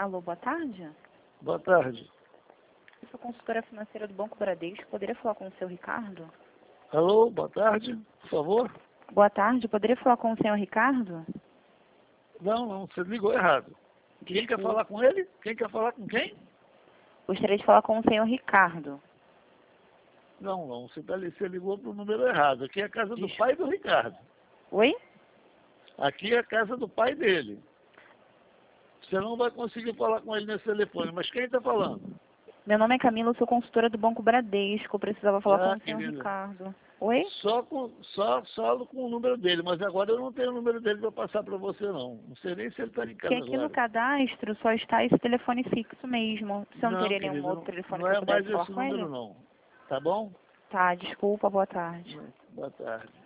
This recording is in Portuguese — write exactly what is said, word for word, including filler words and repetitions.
Alô, boa tarde. Boa tarde. Eu sou consultora financeira do Banco Bradesco. Poderia falar com o seu Ricardo? Alô, boa tarde, por favor. Boa tarde. Poderia falar com o senhor Ricardo? Não, não, você ligou errado. Quem Desculpa. quer falar com ele? Quem quer falar com quem? Gostaria de falar com o senhor Ricardo. Não, não, você, tá, você ligou para o número errado. Aqui é a casa do Des- pai do Ricardo. Oi? Aqui é a casa do pai dele. Você não vai conseguir falar com ele nesse telefone, mas quem está falando? Meu nome é Camila, eu sou consultora do Banco Bradesco. Eu precisava falar Ah, com o senhor querida. Ricardo. Oi? Só com, só, só com o número dele, mas agora eu não tenho o número dele para passar para você, não. Não sei nem se ele está em Porque casa aqui no agora. cadastro só está esse telefone fixo mesmo. Você não Não, teria nenhum querido, outro não, telefone não que eu é mais pudesse falar esse com ele? número, não. Tá bom? Tá, desculpa, boa tarde. Boa tarde.